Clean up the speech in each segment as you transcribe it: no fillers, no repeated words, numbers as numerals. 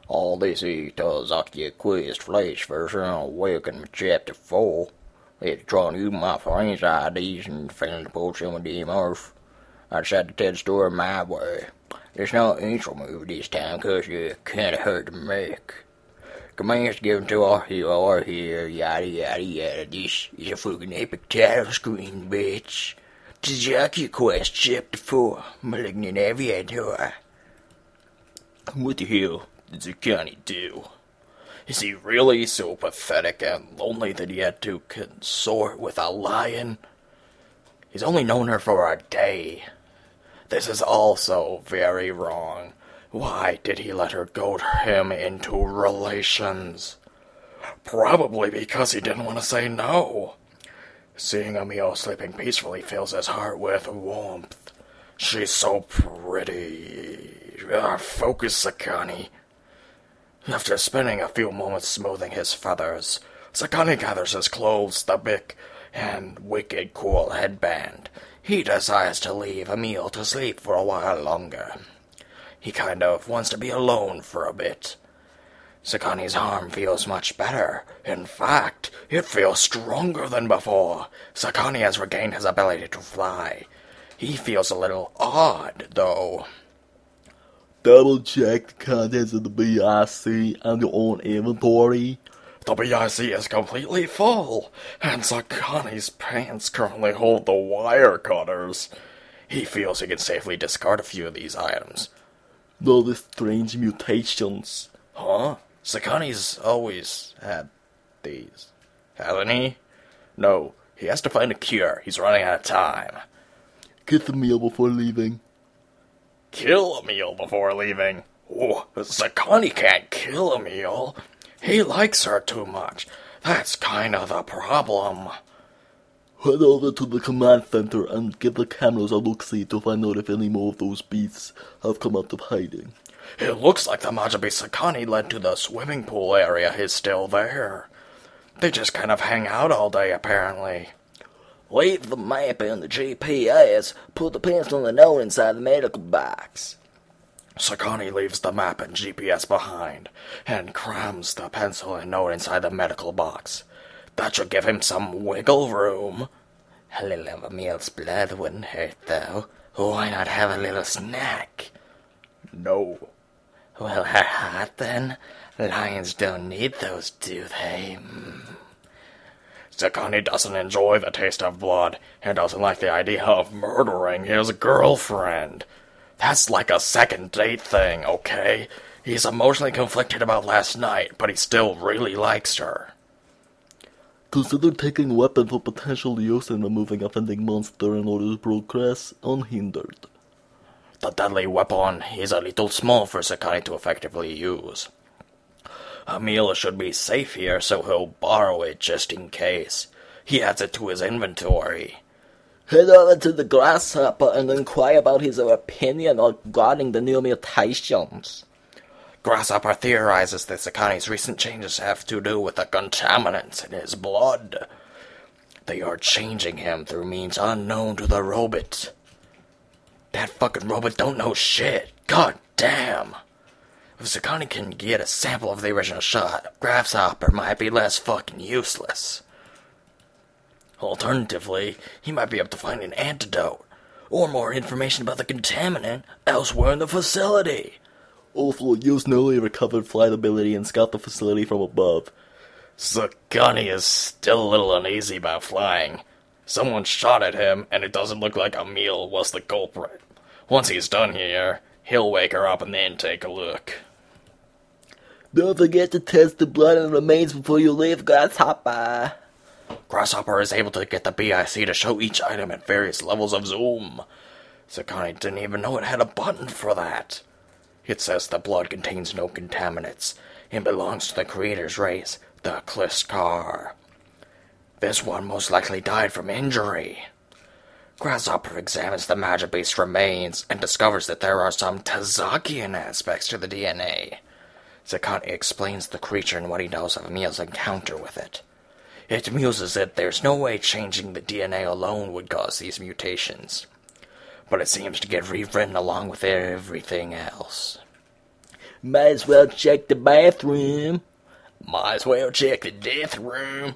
All this is Tazaki Quest Flash version of Welcome to Chapter 4. It's trying to use my friend's IDs and failing to pull some of them off. I decided to tell the story my way. It's not an intro movie this time because you kinda hurt to make. Commands given to our hero here, yada yada yada. This is a fucking epic title screen, bitch. Tazaki Quest Chapter 4, Malignant Aviator. What the hell did Zakani do? Is he really so pathetic and lonely that he had to consort with a lion? He's only known her for a day. This is also very wrong. Why did he let her goad him into relations? Probably because he didn't want to say no. Seeing Emil sleeping peacefully fills his heart with warmth. She's so pretty. Focus, Zakani. After spending a few moments smoothing his feathers, Zakani gathers his clothes, the big and wicked cool headband. He decides to leave Emil to sleep for a while longer. He kind of wants to be alone for a bit. Zakani's arm feels much better. In fact, it feels stronger than before. Zakani has regained his ability to fly. He feels a little odd, though. Double check the contents of the BIC on your own inventory. The BIC is completely full, and Zakani's pants currently hold the wire cutters. He feels he can safely discard a few of these items. Notice strange mutations. Huh? Zakani's always had these, hasn't he? No, he has to find a cure. He's running out of time. Get the meal before leaving. Kill Emil before leaving? Oh, Zakani can't kill Emil. He likes her too much. That's kind of the problem. Head over to the command center and give the cameras a look-see to find out if any more of those beasts have come out of hiding. It looks like the Majabi Zakani led to the swimming pool area is still there. They just kind of hang out all day, apparently. Leave the map in the GPS. Put the pencil and the note inside the medical box. Zakani leaves the map and GPS behind, and crams the pencil and note inside the medical box. That should give him some wiggle room. A little of Emil's blood wouldn't hurt, though. Why not have a little snack? No. Well, her heart, then? Lions don't need those, do they? Zakani doesn't enjoy the taste of blood, and doesn't like the idea of murdering his girlfriend. That's like a second date thing, okay? He's emotionally conflicted about last night, but he still really likes her. Consider taking a weapon for potential use in removing offending monster in order to progress unhindered. The deadly weapon is a little small for Zakani to effectively use. Emil should be safe here, so he'll borrow it just in case. He adds it to his inventory. Head over to the Grasshopper and inquire about his opinion regarding the new mutations. Grasshopper theorizes that Zakani's recent changes have to do with the contaminants in his blood. They are changing him through means unknown to the robot. That fucking robot don't know shit. God damn. If Zakani can get a sample of the original shot, Grasshopper might be less fucking useless. Alternatively, he might be able to find an antidote, or more information about the contaminant elsewhere in the facility. Also, use newly recovered flight ability and scout the facility from above. Zakani is still a little uneasy about flying. Someone shot at him, and it doesn't look like Emil was the culprit. Once he's done here, he'll wake her up and then take a look. Don't forget to test the blood and remains before you leave, Grasshopper. Grasshopper is able to get the BIC to show each item at various levels of zoom. Zakani didn't even know it had a button for that. It says the blood contains no contaminants and belongs to the creator's race, the Kliskar. This one most likely died from injury. Grasshopper examines the Majabeast's remains and discovers that there are some Tazakian aspects to the DNA. Zakani explains the creature and what he knows of Emil's encounter with it. It muses that there's no way changing the DNA alone would cause these mutations. but it seems to get rewritten along with everything else. Might as well check the bathroom. Might as well check the death room.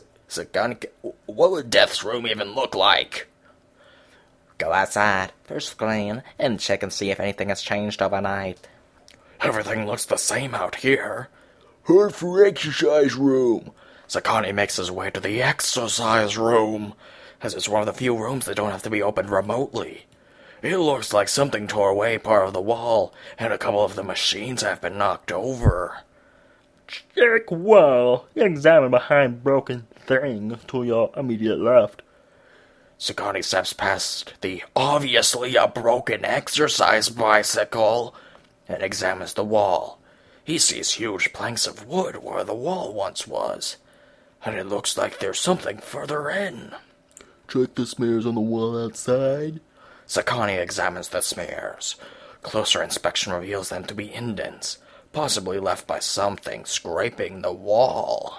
What would Death's room even look like? Go outside, first Glenn, and check and see if anything has changed overnight. Everything looks the same out here. Head for exercise room. Sakani makes his way to the exercise room, as it's one of the few rooms that don't have to be opened remotely. It looks like something tore away part of the wall, and a couple of the machines have been knocked over. Check wall. Examine behind broken thing to your immediate left. Sakani steps past the obviously a broken exercise bicycle and examines the wall. He sees huge planks of wood where the wall once was, and it looks like there's something further in. Check the smears on the wall outside. Sakani examines the smears. Closer inspection reveals them to be indents, possibly left by something scraping the wall.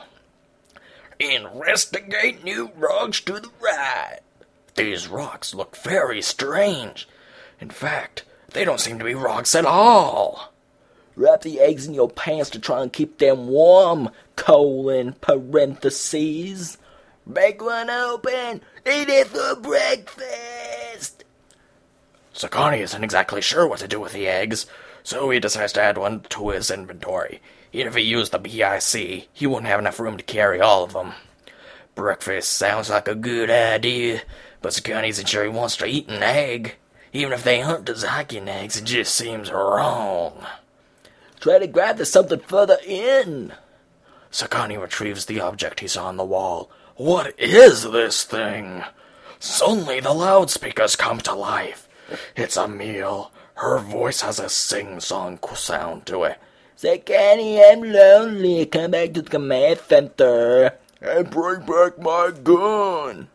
Investigate new rocks to the right. These rocks look very strange. In fact, they don't seem to be rocks at all. Wrap the eggs in your pants to try and keep them warm, parentheses. Break one open, eat it for breakfast. Sakani isn't exactly sure what to do with the eggs, so he decides to add one to his inventory. Even if he used the BIC, he wouldn't have enough room to carry all of them. Breakfast sounds like a good idea, but Sakani isn't sure he wants to eat an egg. Even if they aren't Dazakian eggs, it just seems wrong. Try to grab the something further in. Sakani retrieves the object he saw on the wall. What is this thing? Suddenly the loudspeakers come to life. It's a meal. Her voice has a sing-song sound to it. Sakani, I'm lonely. Come back to the command center. And bring back my gun.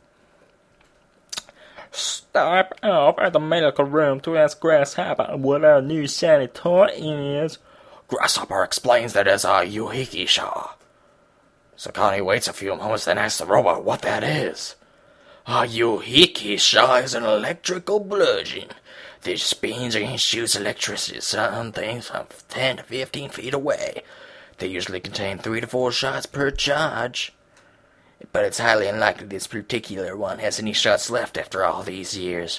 Stop off at the medical room to ask Grasshopper what our new shiny toy is. Grasshopper explains that it's a Yuhikisha. Sakani waits a few moments, then asks the robot what that is. A Yuhikisha is an electrical bludgeon that spins and shoots electricity at some things from 10 to 15 feet away. They usually contain 3 to 4 shots per charge. But it's highly unlikely this particular one has any shots left after all these years.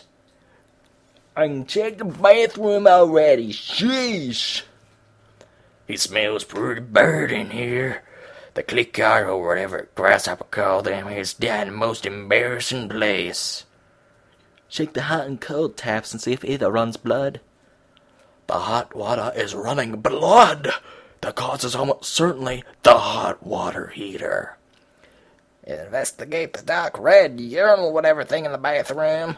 I can check the bathroom already. Sheesh. It smells pretty bad in here. The clicker or whatever Grasshopper called them is down the most embarrassing place. Check the hot and cold taps and see if either runs blood. The hot water is running blood. The cause is almost certainly the hot water heater. Investigate the dark red urinal whatever thing in the bathroom.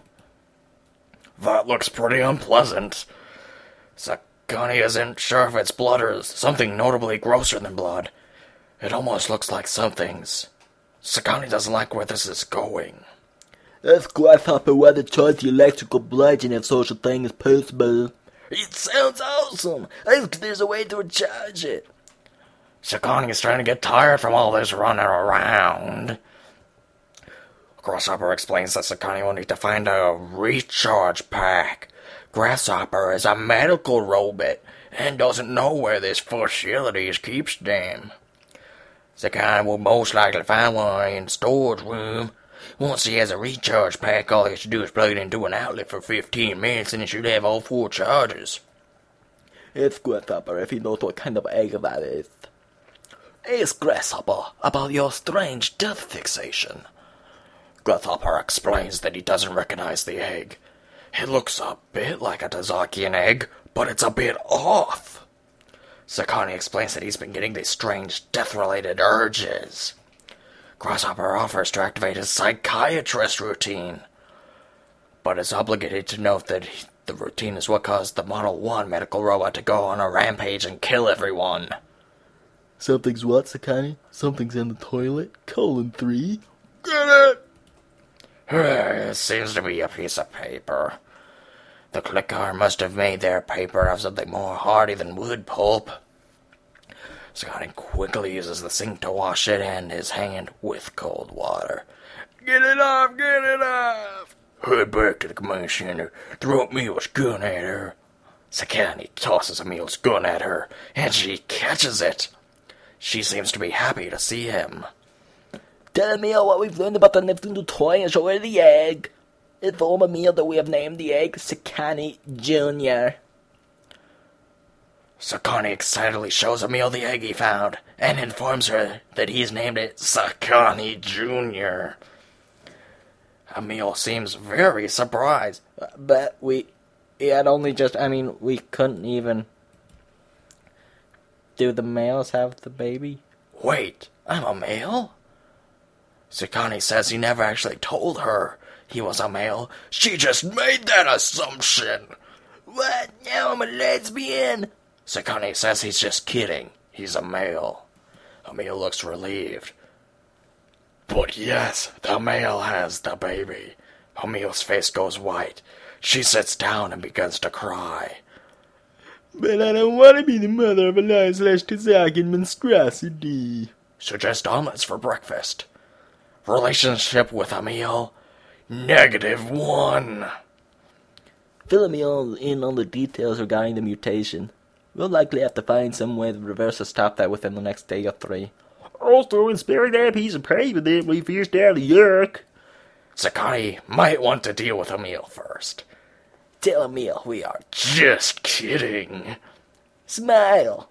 That looks pretty unpleasant. Sakani isn't sure if it's blood or something notably grosser than blood. It almost looks like something's. Sakani doesn't like where this is going. Ask Grasshopper why they charge the electrical bludgeon if such a thing is possible. It sounds awesome. Ask if there's a way to recharge it. Sakani is trying to get tired from all this running around. Grasshopper explains that Sakani will need to find a recharge pack. Grasshopper is a medical robot and doesn't know where this facility keeps them. Sakani will most likely find one in the storage room. Once he has a recharge pack, all he has to do is plug it into an outlet for 15 minutes and it should have all 4 charges. Ask Grasshopper if he knows what kind of egg that is. Ask Grasshopper about your strange death fixation. Grasshopper explains that he doesn't recognize the egg. It looks a bit like a Dazakian egg, but it's a bit off. Sakani explains that he's been getting these strange death-related urges. Grasshopper offers to activate his psychiatrist routine, but is obligated to note that the routine is what caused the Model 1 medical robot to go on a rampage and kill everyone. Something's what, Sakani? Something's in the toilet? 3. Get it! It seems to be a piece of paper. The clicker must have made their paper of something more hardy than wood pulp. Sakani quickly uses the sink to wash it and his hand with cold water. Get it off! Get it off! Head back to the command center. Throw me what's gun at her. Sakani tosses Emil's gun at her, and she catches it. She seems to be happy to see him. Tell Emil what we've learned about the Neptune toy and show her the egg. Inform Emil that we have named the egg Sakani Jr. Sakani excitedly shows Emil the egg he found, and informs her that he's named it Sakani Jr. Emil seems very surprised. But we had only just, we couldn't even... Do the males have the baby? Wait, I'm a male? Sakani says he never actually told her he was a male. She just made that assumption. What? Now I'm a lesbian? Sakani says he's just kidding. He's a male. Emil looks relieved. But yes, the male has the baby. Emil's face goes white. She sits down and begins to cry. But I don't want to be the mother of Elias/Tazak monstrosity. Suggest omelets for breakfast. Relationship with Emil, -1. Fill Emil in on the details regarding the mutation. We'll likely have to find some way to reverse or stop that within the next day or 3. Also, in sparing that piece of pavement we fished out of Yerk. Sakani might want to deal with Emil first. Tell Emil we are just kidding. Smile.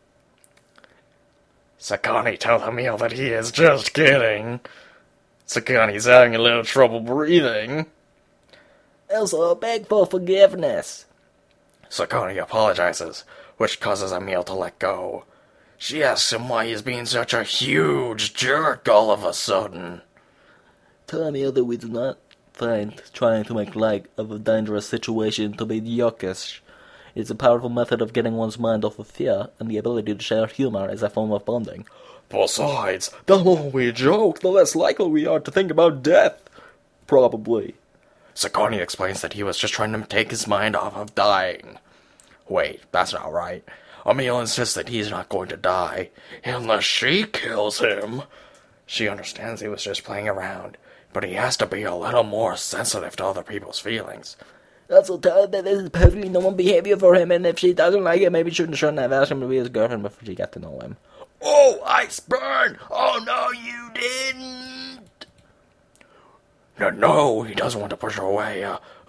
Sakani tells Emil that he is just kidding. Sakani's having a little trouble breathing. Also, beg for forgiveness. Sakani apologizes, which causes Emil to let go. She asks him why he's being such a huge jerk all of a sudden. Tell Emil that we do not find trying to make light of a dangerous situation to be yuckish. It's a powerful method of getting one's mind off of fear, and the ability to share humor is a form of bonding. Besides, the more we joke, the less likely we are to think about death. Probably. Sakani explains that he was just trying to take his mind off of dying. Wait, that's not right. Emil insists that he's not going to die, unless she kills him. She understands he was just playing around, but he has to be a little more sensitive to other people's feelings. Also tell her that this is perfectly normal behavior for him, and if she doesn't like it, maybe she shouldn't have asked him to be his girlfriend before she got to know him. Oh, ice burn! Oh, no, you didn't! No, he doesn't want to push her away.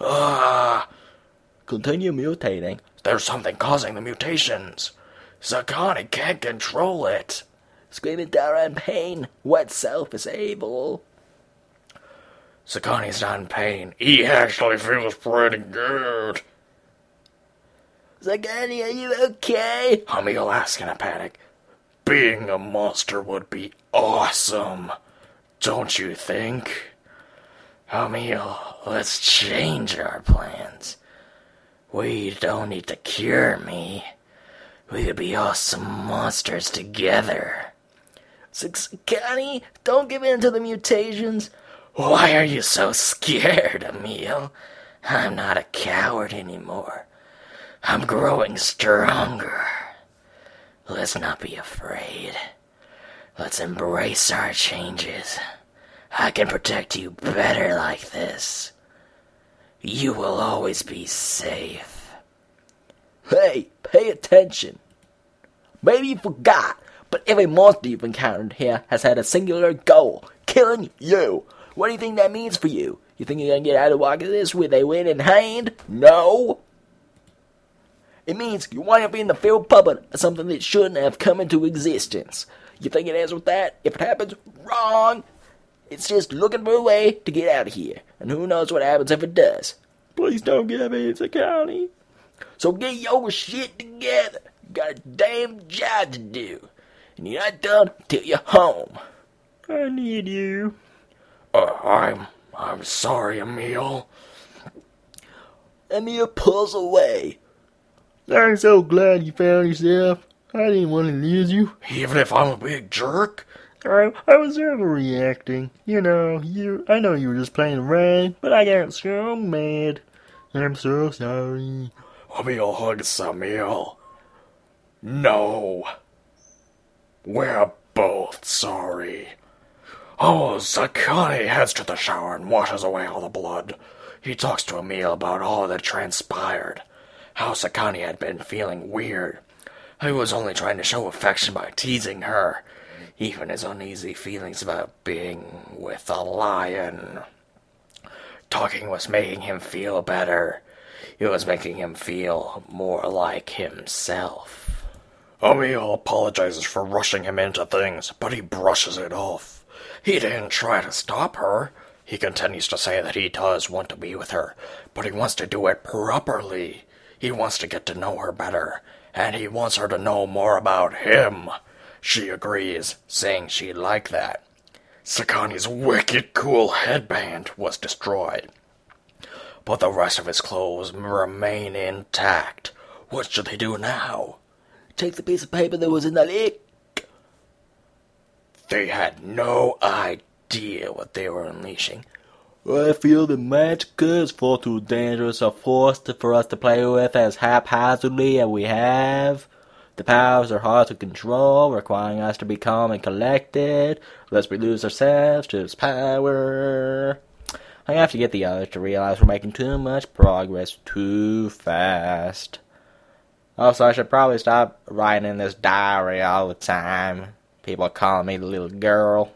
Continue mutating. There's something causing the mutations. Sakani can't control it. Screaming terror and pain. What self is able? Sakani's not in pain. He actually feels pretty good. Sakani, are you okay? Emil asks in a panic. Being a monster would be awesome, don't you think? Emil, let's change our plans. We don't need to cure me. We could be awesome monsters together. Sakani, don't give in to the mutations. Why are you so scared, Emil? I'm not a coward anymore. I'm growing stronger. Let's not be afraid. Let's embrace our changes. I can protect you better like this. You will always be safe. Hey, pay attention. Maybe you forgot, but every monster you've encountered here has had a singular goal, killing you. What do you think that means for you? You think you're gonna get out of this with a win in hand? No. It means you wind up being the field puppet of something that shouldn't have come into existence. You think it ends with that? If it happens, wrong. It's just looking for a way to get out of here. And who knows what happens if it does. Please don't give me Sakani. So get your shit together. You got a damn job to do. And you're not done till you're home. I need you. I'm sorry, Emil. Emil pulls away. I'm so glad you found yourself. I didn't want to lose you. Even if I'm a big jerk? I was overreacting. I know you were just playing around, but I got so mad. I'm so sorry. Emil hugs Emil. No. We're both sorry. Oh, Sakani heads to the shower and washes away all the blood. He talks to Emil about all that transpired. how Sakani had been feeling weird. He was only trying to show affection by teasing her. Even his uneasy feelings about being with a lion. Talking was making him feel better. It was making him feel more like himself. Emil apologizes for rushing him into things, but he brushes it off. He didn't try to stop her. He continues to say that he does want to be with her, but he wants to do it properly. He wants to get to know her better, and he wants her to know more about him. She agrees, saying she'd like that. Sakani's wicked cool headband was destroyed, but the rest of his clothes remain intact. What should they do now? Take the piece of paper that was in the lake. They had no idea what they were unleashing. I feel the magic is far too dangerous a force for us to play with as haphazardly as we have. The powers are hard to control, requiring us to be calm and collected, lest we lose ourselves to its power. I have to get the others to realize we're making too much progress too fast. Also, I should probably stop writing in this diary all the time. People are calling me the little girl.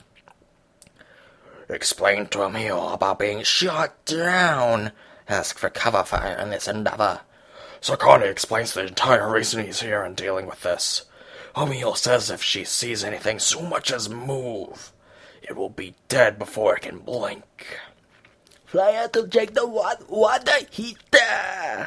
Explain to Emil about being shot down. Ask for cover fire in this endeavor. Sakani explains the entire reason he's here and dealing with this. Emil says if she sees anything so much as move, it will be dead before it can blink. Fly out to check the water heater.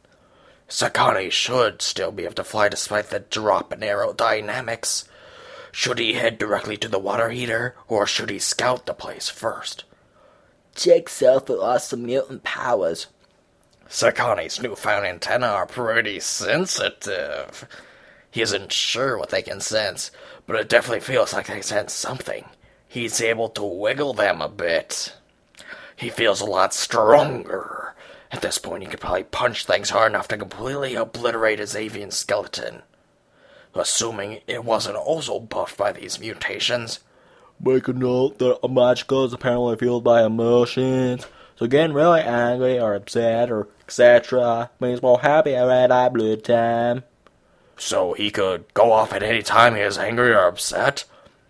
Sakani should still be able to fly despite the drop in aerodynamics. Should he head directly to the water heater, or should he scout the place first? Check self for awesome mutant powers. Sakani's newfound antennae are pretty sensitive. He isn't sure what they can sense, but it definitely feels like they sense something. He's able to wiggle them a bit. He feels a lot stronger. At this point, he could probably punch things hard enough to completely obliterate his avian skeleton. Assuming it wasn't also buffed by these mutations. Make a note that a magical is apparently fueled by emotions. So getting really angry or upset or etc. means more happy at red-eye blue time. So he could go off at any time he is angry or upset?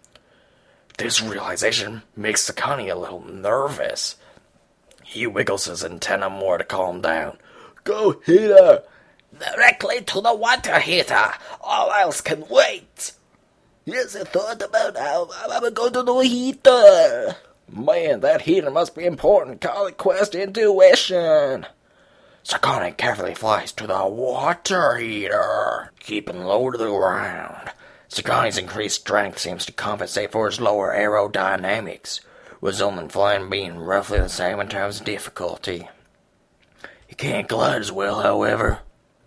This realization makes Sakani a little nervous. He wiggles his antenna more to calm down. Go heater! Directly to the water heater. All else can wait. Yes, I thought about how I would go to the heater. Man, that heater must be important. Call it Quest Intuition. Sakani carefully flies to the water heater, keeping low to the ground. Sakani's increased strength seems to compensate for his lower aerodynamics, resulting in flying being roughly the same in terms of difficulty. He can't glide as well, however.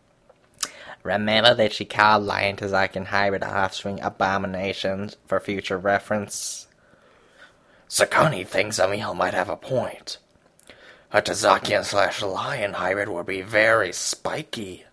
Remember that she called lion Tazakian hybrid offspring abominations for future reference? Sakani thinks Emil might have a point. A Tazakian/lion hybrid would be very spiky.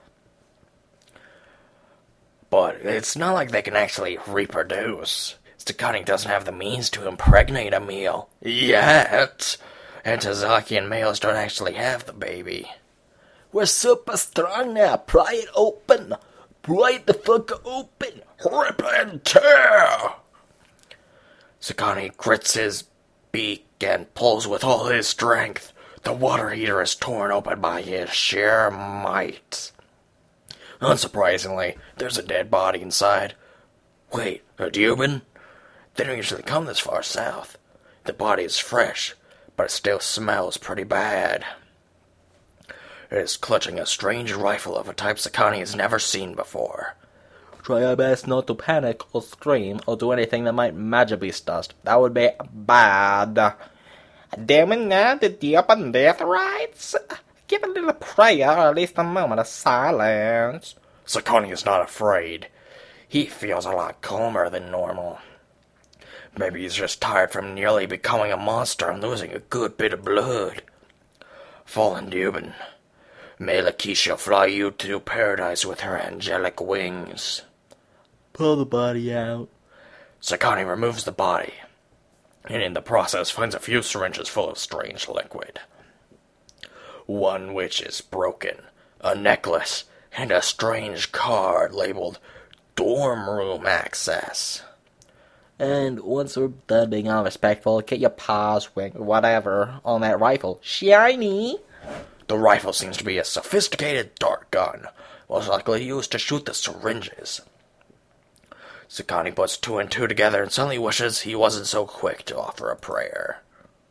But it's not like they can actually reproduce. Sakani doesn't have the means to impregnate Emil. Yet! And Tazakian males don't actually have the baby. We're super strong now. Pry it open. Pry it the fuck open. Rip and tear! Sakani grits his beak and pulls with all his strength. The water heater is torn open by his sheer might. Unsurprisingly, there's a dead body inside. Wait, a Dubin? They don't usually come this far south. The body is fresh, but it still smells pretty bad. It is clutching a strange rifle of a type Sakani has never seen before. Try our best not to panic or scream or do anything that might magically us. That would be bad. Damn now the deep and death rites? Give a little prayer or at least a moment of silence. Sakani is not afraid. He feels a lot calmer than normal. Maybe he's just tired from nearly becoming a monster and losing a good bit of blood. Fallen Dubin, may Lakeisha fly you to paradise with her angelic wings. Pull the body out. Sakani removes the body, and in the process finds a few syringes full of strange liquid. One which is broken, a necklace, and a strange card labeled dorm room access. And once we're done being unrespectful, get your paws, wing, whatever, on that rifle. Shiny! The rifle seems to be a sophisticated dart gun, most likely used to shoot the syringes. Sakani puts two and two together and suddenly wishes he wasn't so quick to offer a prayer.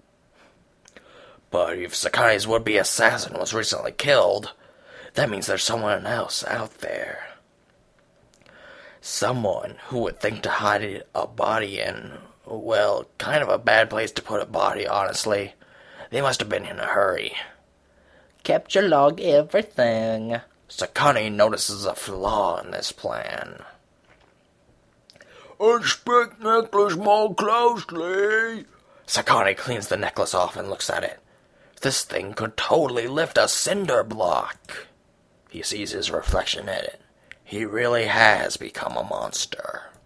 But if Sakani's would-be assassin was recently killed, that means there's someone else out there. Someone who would think to hide a body in, well, kind of a bad place to put a body, honestly. They must have been in a hurry. Capture log everything. Sakani notices a flaw in this plan. Inspect necklace more closely. Sakani cleans the necklace off and looks at it. This thing could totally lift a cinder block. He sees his reflection in it. He really has become a monster.